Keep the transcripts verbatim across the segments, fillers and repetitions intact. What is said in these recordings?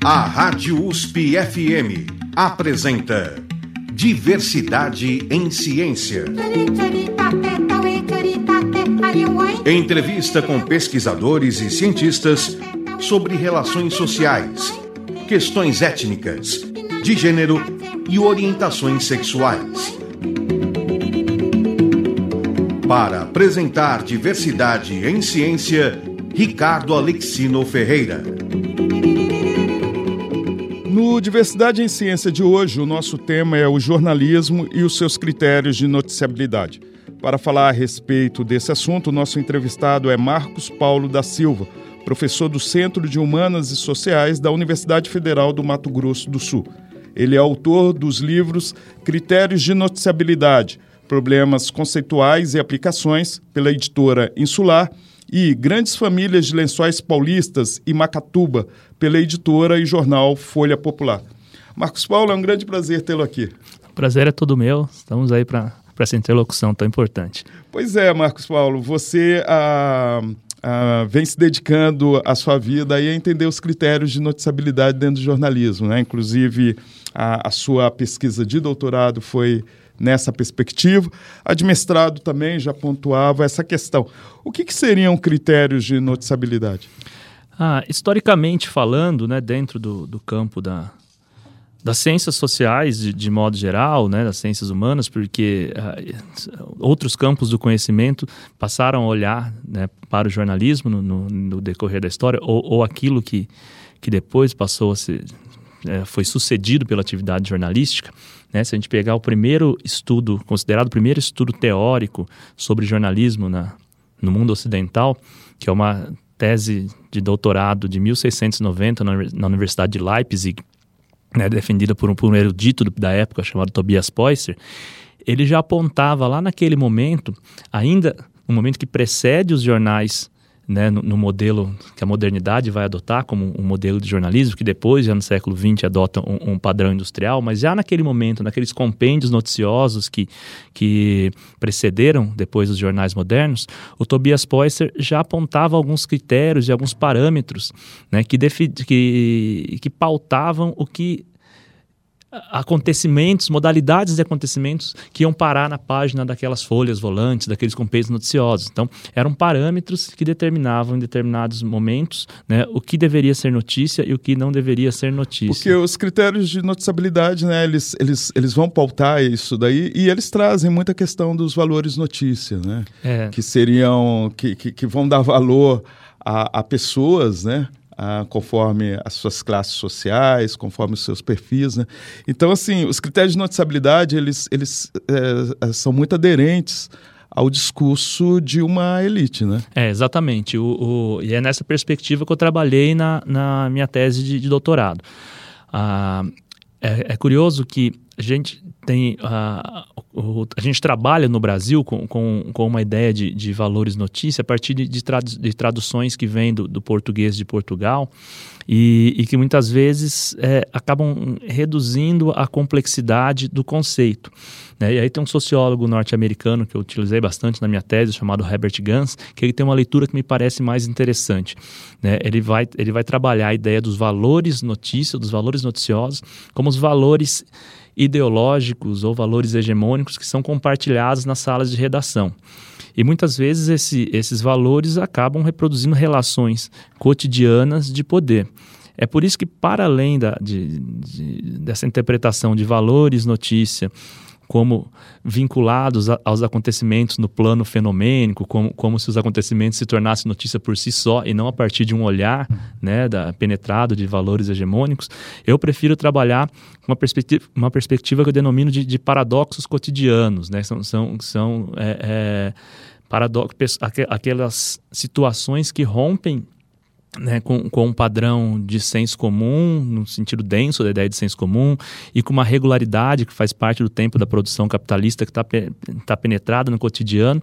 A Rádio U S P F M apresenta Diversidade em Ciência. Entrevista com pesquisadores e cientistas sobre relações sociais, questões étnicas, de gênero e orientações sexuais. Para apresentar Diversidade em Ciência, Ricardo Alexino Ferreira. No Diversidade em Ciência de hoje, o nosso tema é o jornalismo e os seus critérios de noticiabilidade. Para falar a respeito desse assunto, o nosso entrevistado é Marcos Paulo da Silva, professor do Centro de Humanas e Sociais da Universidade Federal do Mato Grosso do Sul. Ele é autor dos livros Critérios de Noticiabilidade, Problemas Conceituais e Aplicações, pela editora Insular, e Grandes Famílias de Lençóis Paulistas e Macatuba, pela editora e jornal Folha Popular. Marcos Paulo, é um grande prazer tê-lo aqui. O prazer é todo meu, estamos aí para essa interlocução tão importante. Pois é, Marcos Paulo, você ah, ah, vem se dedicando a sua vida aí a entender os critérios de noticiabilidade dentro do jornalismo, né? Inclusive, a, a sua pesquisa de doutorado foi nessa perspectiva. A de mestrado também já pontuava essa questão. O que, que seriam critérios de noticiabilidade? Ah, historicamente falando, né, dentro do, do campo da, das ciências sociais, de, de modo geral, né, das ciências humanas, porque ah, outros campos do conhecimento passaram a olhar, né, para o jornalismo no, no, no decorrer da história, ou, ou aquilo que, que depois passou a ser, é, foi sucedido pela atividade jornalística. Né, se a gente pegar o primeiro estudo, considerado o primeiro estudo teórico sobre jornalismo na, no mundo ocidental, que é uma tese de doutorado de mil seiscentos e noventa na, na Universidade de Leipzig, né, defendida por um, por um erudito da época chamado Tobias Poisser, ele já apontava lá naquele momento, ainda no momento que precede os jornais, né, no, no modelo que a modernidade vai adotar como um modelo de jornalismo, que depois, já no século vinte, adota um, um padrão industrial, mas já naquele momento, naqueles compêndios noticiosos que, que precederam depois os jornais modernos, o Tobias Poisser já apontava alguns critérios e alguns parâmetros, né, que, defi- que, que pautavam o que acontecimentos, modalidades de acontecimentos que iam parar na página daquelas folhas volantes, daqueles compêndios noticiosos. Então, eram parâmetros que determinavam em determinados momentos, né, o que deveria ser notícia e o que não deveria ser notícia. Porque os critérios de noticiabilidade, né, eles, eles, eles vão pautar isso daí e eles trazem muita questão dos valores notícia, né? É. Que seriam, que, que, que vão dar valor a, a pessoas, né? Ah, conforme as suas classes sociais, conforme os seus perfis, né? Então, assim, os critérios de noticiabilidade, eles, eles é, são muito aderentes ao discurso de uma elite, né? É, exatamente. O, o, e é nessa perspectiva que eu trabalhei na, na minha tese de, de doutorado. Ah, é, é curioso que a gente tem... Ah, o, a gente trabalha no Brasil com, com, com uma ideia de, de valores notícia a partir de, de, tradu, de traduções que vêm do, do português de Portugal e, e que muitas vezes é, acabam reduzindo a complexidade do conceito. Né? E aí tem um sociólogo norte-americano que eu utilizei bastante na minha tese, chamado Herbert Gans, que ele tem uma leitura que me parece mais interessante. Né? Ele vai, ele vai trabalhar a ideia dos valores notícia, dos valores noticiosos, como os valores ideológicos ou valores hegemônicos que são compartilhados nas salas de redação. E muitas vezes esse, esses valores acabam reproduzindo relações cotidianas de poder. É por isso que, para além da, de, de, dessa interpretação de valores notícia como vinculados a, aos acontecimentos no plano fenomênico, como, como se os acontecimentos se tornassem notícia por si só e não a partir de um olhar, né, da, penetrado de valores hegemônicos, eu prefiro trabalhar com uma perspectiva, uma perspectiva que eu denomino de, de paradoxos cotidianos, né? São, são, são é, é, paradoxos, aquelas situações que rompem, né, com, com um padrão de senso comum, no sentido denso da ideia de senso comum, e com uma regularidade que faz parte do tempo da produção capitalista que está tá penetrada no cotidiano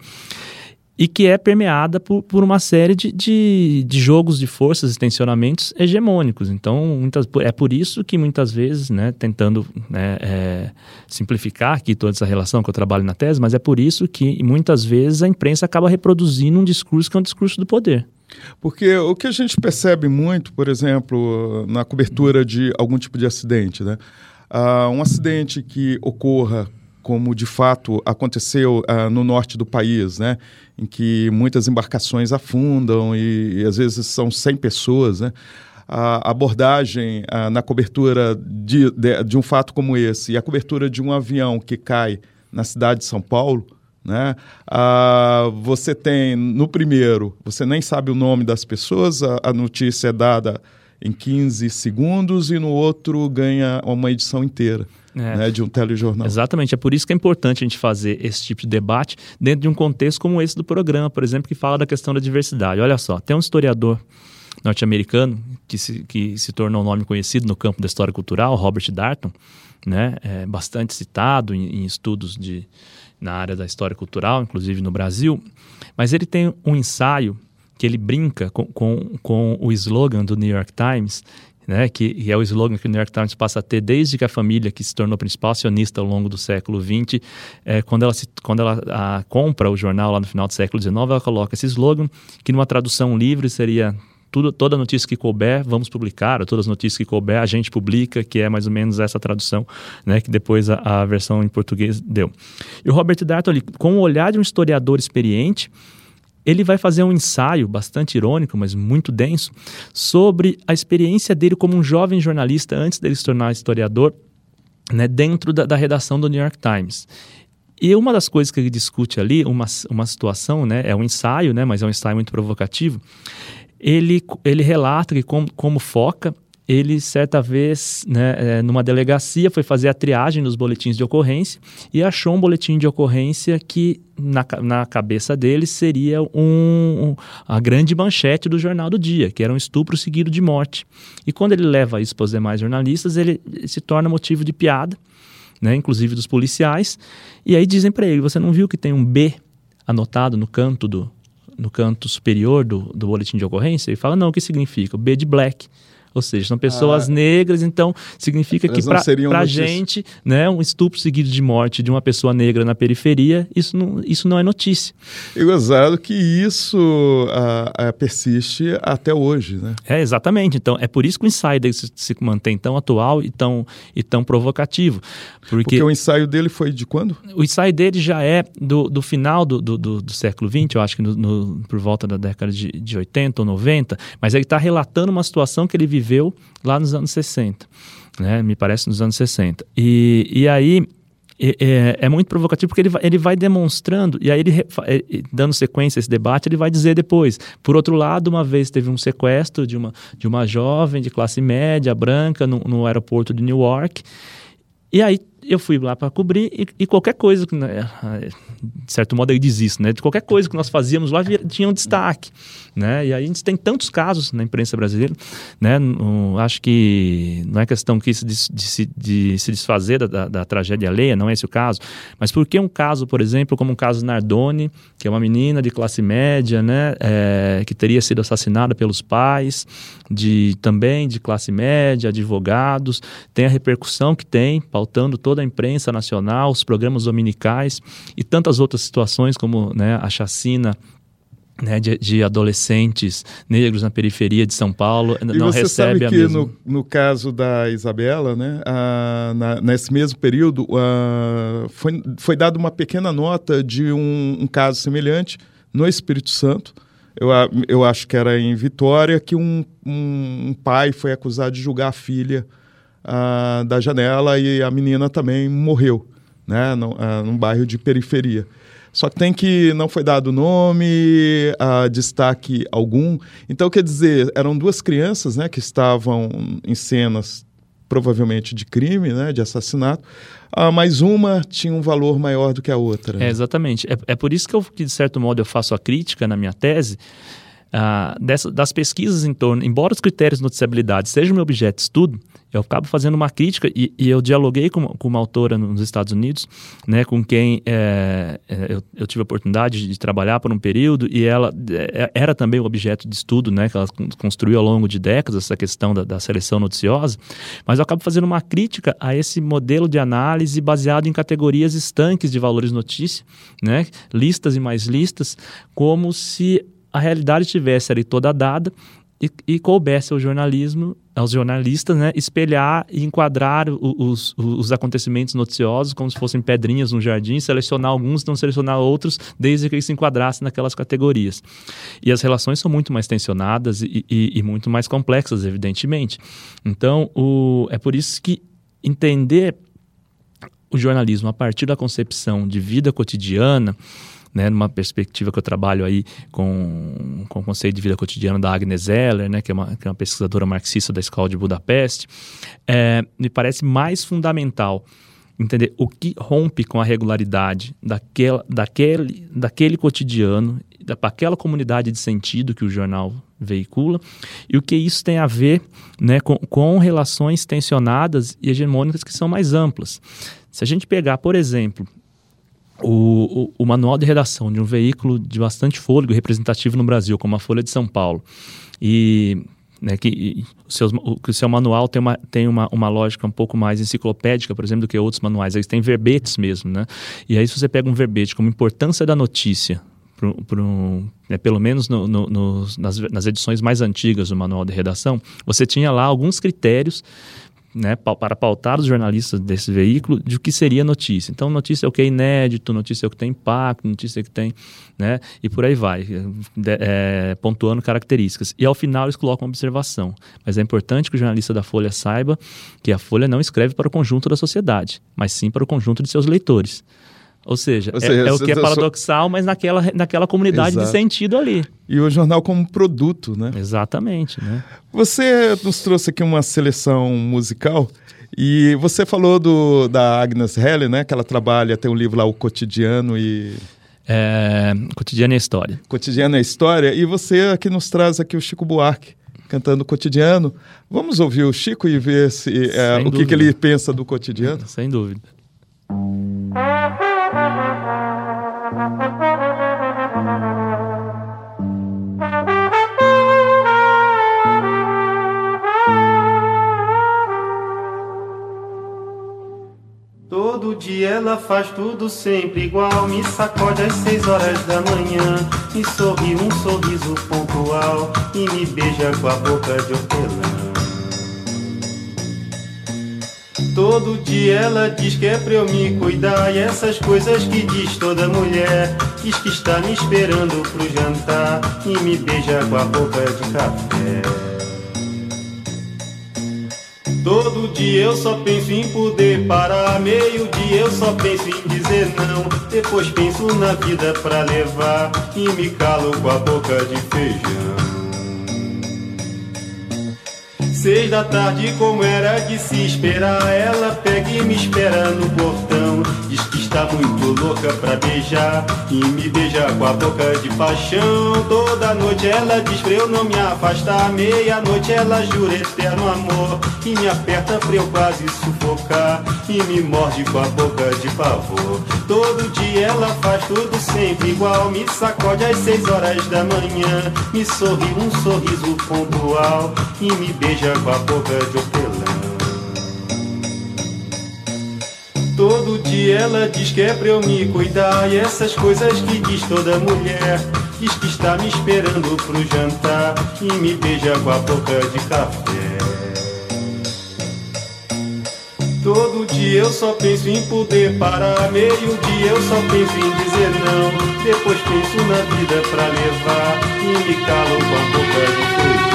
e que é permeada por, por uma série de, de, de jogos de forças e tensionamentos hegemônicos. Então, muitas, é por isso que muitas vezes, né, tentando né, é, simplificar aqui toda essa relação que eu trabalho na tese, mas é por isso que muitas vezes a imprensa acaba reproduzindo um discurso que é um discurso do poder. Porque o que a gente percebe muito, por exemplo, na cobertura de algum tipo de acidente, né? Uh, um acidente que ocorra, como de fato aconteceu uh, no norte do país, né? Em que muitas embarcações afundam e, e às vezes são cem pessoas, né? A abordagem uh, na cobertura de, de, de um fato como esse e a cobertura de um avião que cai na cidade de São Paulo, né? Ah, você tem, no primeiro, você nem sabe o nome das pessoas, a, a notícia é dada em quinze segundos e no outro ganha uma edição inteira, é. né, de um telejornal. Exatamente, é por isso que é importante a gente fazer esse tipo de debate dentro de um contexto como esse do programa, por exemplo, que fala da questão da diversidade. Olha só, tem um historiador norte-americano que se, que se tornou um nome conhecido no campo da história cultural, Robert Darnton, né, é bastante citado em, em estudos de na área da história cultural, inclusive no Brasil, mas ele tem um ensaio que ele brinca com, com, com o slogan do New York Times, né, que, que é o slogan que o New York Times passa a ter desde que a família que se tornou principal acionista ao longo do século vinte, é, quando ela, se, quando ela a, compra o jornal lá no final do século dezenove, ela coloca esse slogan, que numa tradução livre seria... Tudo, toda notícia que couber, vamos publicar, ou todas as notícias que couber, a gente publica, que é mais ou menos essa tradução, né, que depois a, a versão em português deu. E o Robert Darnton, ali, com o olhar de um historiador experiente, ele vai fazer um ensaio bastante irônico, mas muito denso, sobre a experiência dele como um jovem jornalista antes dele se tornar historiador, né, dentro da, da redação do New York Times. E uma das coisas que ele discute ali, uma, uma situação, né, é um ensaio, né, mas é um ensaio muito provocativo. Ele, ele relata que, como, como foca, ele, certa vez, né, numa delegacia, foi fazer a triagem dos boletins de ocorrência e achou um boletim de ocorrência que, na, na cabeça dele, seria um, um, a grande manchete do jornal do dia, que era um estupro seguido de morte. E quando ele leva isso para os demais jornalistas, ele se torna motivo de piada, né, inclusive dos policiais, e aí dizem para ele, você não viu que tem um B anotado no canto do... no canto superior do, do boletim de ocorrência, e fala, não, o que significa? O B de black. Ou seja, são pessoas ah, negras, então significa que para a gente, né, um estupro seguido de morte de uma pessoa negra na periferia, isso não, isso não é notícia. E gozado que isso ah, ah, persiste até hoje, né? É, exatamente. Então, é por isso que o ensaio dele se, se mantém tão atual e tão, e tão provocativo. Porque, porque o ensaio dele foi de quando? O ensaio dele já é do, do final do, do, do, do século vinte, eu acho que no, no, por volta da década de, de oitenta ou noventa, mas ele está relatando uma situação que ele viveu viveu lá nos anos sessenta, né? Me parece nos anos sessenta. E, e aí é, é muito provocativo porque ele vai, ele vai demonstrando, e aí ele, dando sequência a esse debate, ele vai dizer depois, por outro lado, uma vez teve um sequestro de uma, de uma jovem de classe média, branca, no, no aeroporto de Newark, e aí eu fui lá para cobrir e, e qualquer coisa, né, de certo modo ele diz isso, né, de qualquer coisa que nós fazíamos lá tinha um destaque, né, e aí a gente tem tantos casos na imprensa brasileira, né, no, acho que não é questão que de, de, de se desfazer da, da, da tragédia alheia, não é esse o caso, mas porque um caso, por exemplo, como o caso Nardoni, que é uma menina de classe média, né, é, que teria sido assassinada pelos pais, de, também de classe média, advogados, tem a repercussão que tem, pautando toda a imprensa nacional, os programas dominicais e tantas outras situações como, né, a chacina, né, de, de adolescentes negros na periferia de São Paulo, e não você recebe sabe a que mesma... no, no caso da Isabela, né, a, na, nesse mesmo período, a, foi, foi dada uma pequena nota de um, um caso semelhante no Espírito Santo. Eu, eu acho que era em Vitória, que um, um, um pai foi acusado de julgar a filha Uh, da janela e a menina também morreu, né, num, uh, num bairro de periferia. Só que tem que não foi dado nome, uh, destaque algum. Então, quer dizer, eram duas crianças, né, que estavam em cenas provavelmente de crime, né, de assassinato, uh, mas uma tinha um valor maior do que a outra. É, exatamente. É, é por isso que, eu, que, de certo modo, eu faço a crítica na minha tese, Uh, dessa, das pesquisas em torno, embora os critérios de noticiabilidade sejam meu objeto de estudo, eu acabo fazendo uma crítica e, e eu dialoguei com, com uma autora nos Estados Unidos, né, com quem é, é, eu, eu tive a oportunidade de, de trabalhar por um período e ela é, era também o objeto de estudo, né, que ela construiu ao longo de décadas, essa questão da, da seleção noticiosa, mas eu acabo fazendo uma crítica a esse modelo de análise baseado em categorias estanques de valores notícia, né, listas e mais listas, como se a realidade estivesse ali toda dada e, e coubesse ao jornalismo, aos jornalistas, né, espelhar e enquadrar os, os, os acontecimentos noticiosos como se fossem pedrinhas no jardim, selecionar alguns, não selecionar outros, desde que eles se enquadrassem naquelas categorias. E as relações são muito mais tensionadas e, e, e muito mais complexas, evidentemente. Então, o, é por isso que entender o jornalismo a partir da concepção de vida cotidiana, né, numa perspectiva que eu trabalho aí com, com o conceito de vida cotidiana da Agnes Zeller, né, que, é uma, que é uma pesquisadora marxista da Escola de Budapeste, é, me parece mais fundamental entender o que rompe com a regularidade daquela, daquele, daquele cotidiano, da, daquela comunidade de sentido que o jornal veicula, e o que isso tem a ver, né, com, com relações tensionadas e hegemônicas que são mais amplas. Se a gente pegar, por exemplo, O, o, o manual de redação de um veículo de bastante fôlego representativo no Brasil, como a Folha de São Paulo, e, né, que, e o, seus, o, que o seu manual tem, uma, tem uma, uma lógica um pouco mais enciclopédica, por exemplo, do que outros manuais. Eles têm verbetes mesmo, né? E aí, se você pega um verbete como importância da notícia, pro, pro, né, pelo menos no, no, no, nas, nas edições mais antigas do manual de redação, você tinha lá alguns critérios, né, para pautar os jornalistas desse veículo de o que seria notícia. Então, notícia é o que é inédito, notícia é o que tem impacto, notícia é o que tem, né, e por aí vai, é, pontuando características. E ao final eles colocam uma observação. Mas é importante que o jornalista da Folha saiba que a Folha não escreve para o conjunto da sociedade, mas sim para o conjunto de seus leitores. Ou seja, Ou seja é, é o que é paradoxal, mas naquela, naquela comunidade Exato. De sentido ali. E o jornal como produto, né? Exatamente, né? Você nos trouxe aqui uma seleção musical e você falou do, da Agnes Zeller, né? Que ela trabalha, tem um livro lá, O Cotidiano e... É, Cotidiano é História. Cotidiano é História. E você aqui nos traz aqui o Chico Buarque, cantando Cotidiano. Vamos ouvir o Chico e ver se, é, o que, que ele pensa do cotidiano? Sem dúvida. Todo dia ela faz tudo sempre igual. Me sacode às seis horas da manhã, me sorri um sorriso pontual e me beija com a boca de hortelã. Todo dia ela diz que é pra eu me cuidar, e essas coisas que diz toda mulher. Diz que está me esperando pro jantar e me beija com a boca de café. Todo dia eu só penso em poder parar, meio dia eu só penso em dizer não. Depois penso na vida pra levar e me calo com a boca de feijão. Seis da tarde, como era de se esperar, ela pega e me espera no portão. Diz que está muito louca pra beijar e me beija com a boca de paixão. Toda noite ela diz pra eu não me afastar, meia-noite ela jura eterno amor e me aperta pra eu quase sufocar e me morde com a boca de pavor. Todo dia ela faz tudo sempre igual, me sacode às seis horas da manhã, me sorri um sorriso pontual e me beija com a boca de hortelã. Todo dia ela diz que é pra eu me cuidar, e essas coisas que diz toda mulher. Diz que está me esperando pro jantar e me beija com a boca de café. Todo dia eu só penso em poder parar, meio dia eu só penso em dizer não. Depois penso na vida pra levar e me calo com a boca de feijão.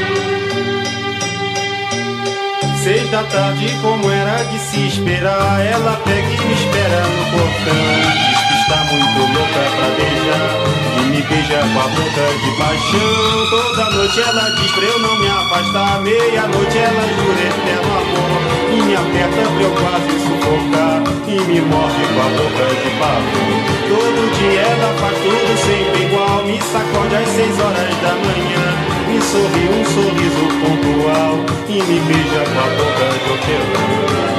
Seis da tarde, como era de se esperar, ela pega e me espera no portão. Diz que está muito louca pra beijar e me beija com a boca de paixão. Toda noite ela diz pra eu não me afastar, meia-noite ela jura eterno amor e me aperta pra eu quase sufocar e me morde com a boca de pavor. Todo dia ela faz tudo sempre igual, me sacode às seis horas da manhã, me sorri um sorriso pontual e me beija com a boca de hortelã.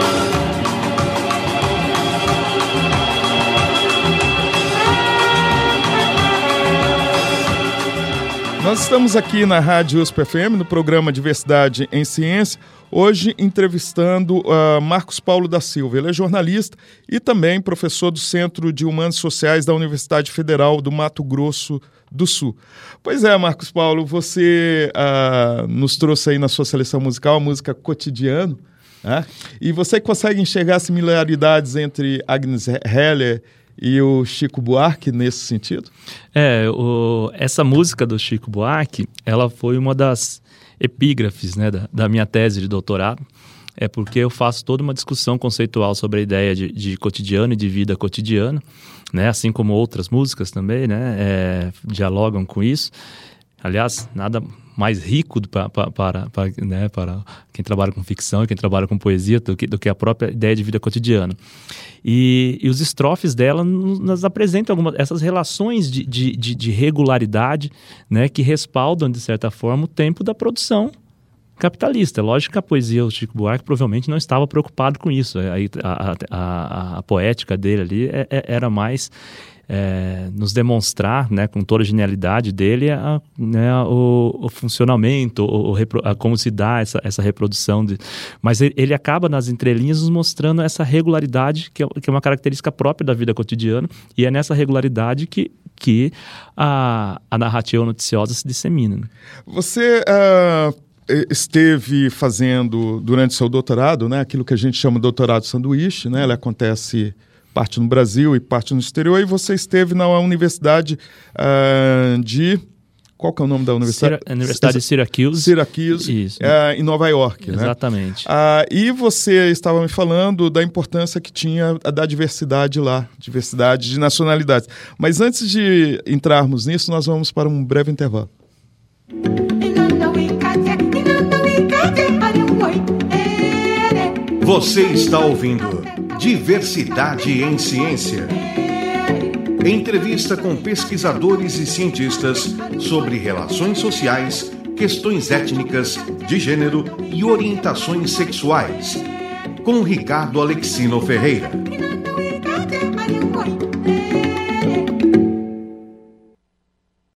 Nós estamos aqui na Rádio U S P F M, no programa Diversidade em Ciência, hoje entrevistando uh, Marcos Paulo da Silva. Ele é jornalista e também professor do Centro de Humanas Sociais da Universidade Federal do Mato Grosso do Sul. Pois é, Marcos Paulo, você uh, nos trouxe aí na sua seleção musical a música Cotidiano, né? E você consegue enxergar similaridades entre Agnes Heller e o Chico Buarque nesse sentido? É, o, essa música do Chico Buarque, ela foi uma das epígrafes, né, da, da minha tese de doutorado. É porque eu faço toda uma discussão conceitual sobre a ideia de, de cotidiano e de vida cotidiana, né? Assim como outras músicas também, né? É, dialogam com isso. Aliás, nada mais rico para, para, para, para, né? para quem trabalha com ficção e quem trabalha com poesia do que, do que a própria ideia de vida cotidiana. E, e os estrofes dela nos apresentam algumas, essas relações de, de, de, de regularidade, né? Que respaldam, de certa forma, o tempo da produção capitalista. Lógico que a poesia do Chico Buarque provavelmente não estava preocupado com isso. A, a, a, a poética dele ali é, é, era mais é, nos demonstrar, né, com toda a genialidade dele, a, né, o, o funcionamento, o, o, a, como se dá essa, essa reprodução. De, mas ele, ele acaba nas entrelinhas nos mostrando essa regularidade que é, que é uma característica própria da vida cotidiana, e é nessa regularidade que, que a, a narrativa noticiosa se dissemina. Né? Você... Uh... esteve fazendo, durante seu doutorado, né, aquilo que a gente chama de doutorado sanduíche, né, ele acontece parte no Brasil e parte no exterior, e você esteve na Universidade uh, de... Qual que é o nome da universidade? Cira, Universidade de Syracuse. Syracuse, Isso. Uh, em Nova York. Exatamente. Né? Uh, e você estava me falando da importância que tinha da diversidade lá, diversidade de nacionalidades. Mas antes de entrarmos nisso, nós vamos para um breve intervalo. Você está ouvindo Diversidade em Ciência. Entrevista com pesquisadores e cientistas sobre relações sociais, questões étnicas, de gênero e orientações sexuais. Com Ricardo Alexino Ferreira.